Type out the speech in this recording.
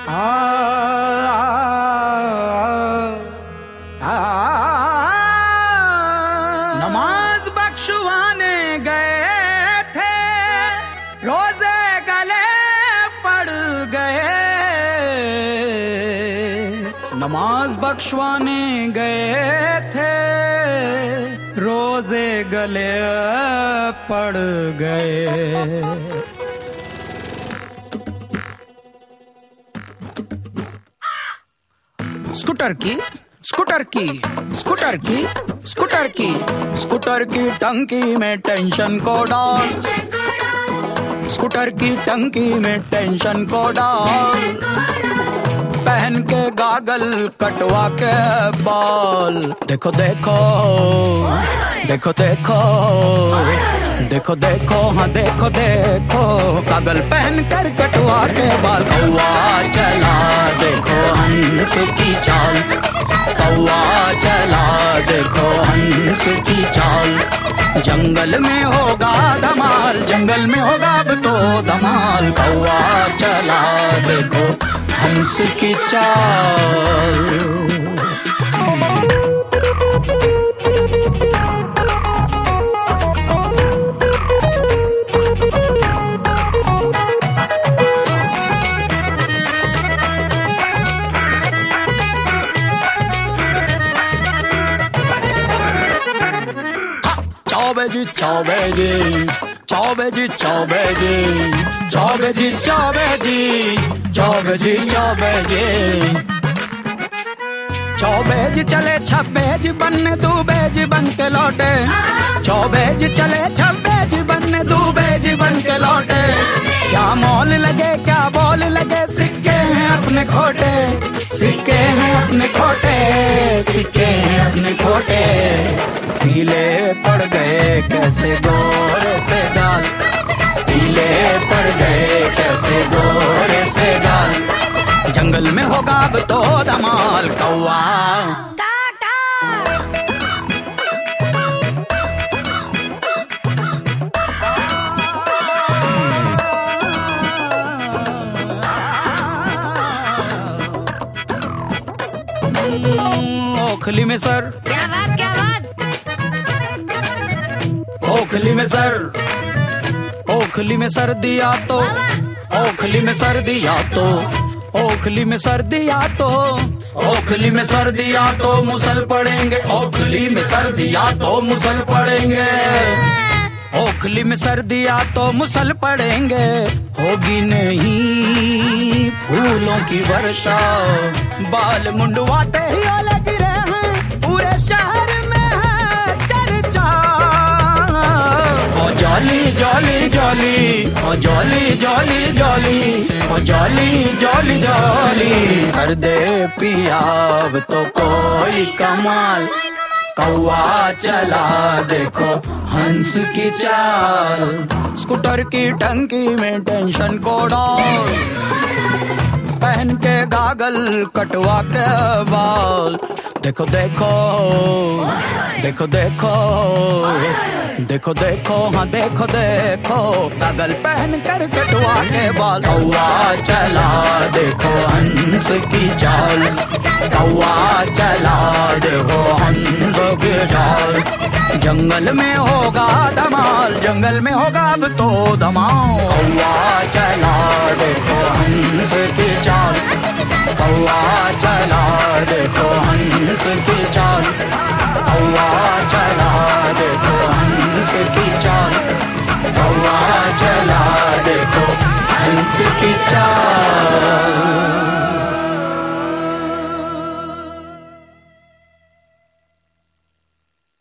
आ, आ, नमाज बख्शवाने गए थे, रोजे गले पड़ गए। नमाज बख्शवाने गए थे, रोजे गले पड़ गए। स्कूटर की स्कूटर की स्कूटर की स्कूटर की स्कूटर की टंकी में टेंशन को डाल, स्कूटर की टंकी में टेंशन को डाल। पहन के गागल कटवा के बाल, देखो देखो देखो देखो देखो देखो हाँ देखो देखो, गागल पहन कर कटवा के बाल। कौवा चला देखो हंस की चाल, कौवा चला देखो हंस की चाल। जंगल में होगा धमाल, जंगल में होगा अब तो धमाल। कौवा चला देखो हंस की चाल। Chaubeji, chaubeji, chaubeji, chaubeji, chaubeji, chaubeji, chaubeji, chaubeji, चौबेज चले छब्बेज बनने दूबेज बन के लौटे। चौबेज चले छब्बेज बनने दूबेज बन के लौटे। क्या मौल लगे क्या बोल लगे, सिक्के हैं अपने खोटे, सिक्के हैं अपने खोटे, सिक्के हैं अपने खोटे। पीले पड़ गए कैसे गोरे से गाल, पीले पड़ गए कैसे गोरे से गाल। जंगल में होगा अब तो धमाल। कौवा ओखली में सर, क्या बात क्या बात। ओखली में सर, ओखली में सर दिया तो, ओखली में सर दिया तो, ओखली में सर दिया तो, ओखली में सर दिया तो मुसल पड़ेंगे। ओखली में सर दिया तो मुसल पड़ेंगे। ओखली में सर दिया तो मुसल पड़ेंगे। होगी नहीं फूलों की वर्षा, बाल मुंडवाते ही ओले गिरे हैं, पूरे शहर में है चर्चा। ओ जॉली जॉली जॉली, ओ जॉली जॉली जॉली, ओ जॉली जॉली जॉली। कर दे पिया अब तो कोई कमाल। कौवा चला देखो हंस की चाल, स्कूटर की टंकी में टेंशन को डाल। पहन के गागल कटवा के बाल, देखो देखो देखो देखो देखो देखो हाँ देखो देखो, गागल पहन कर कटवा के बाल। कौवा चला देखो हंस की चाल, कौवा चला देखो हंस की चाल। जंगल में होगा धमाल, जंगल में होगा अब तो धमाल। कौवा चला देखो हंस की चाल, कौवा चला देखो हंस की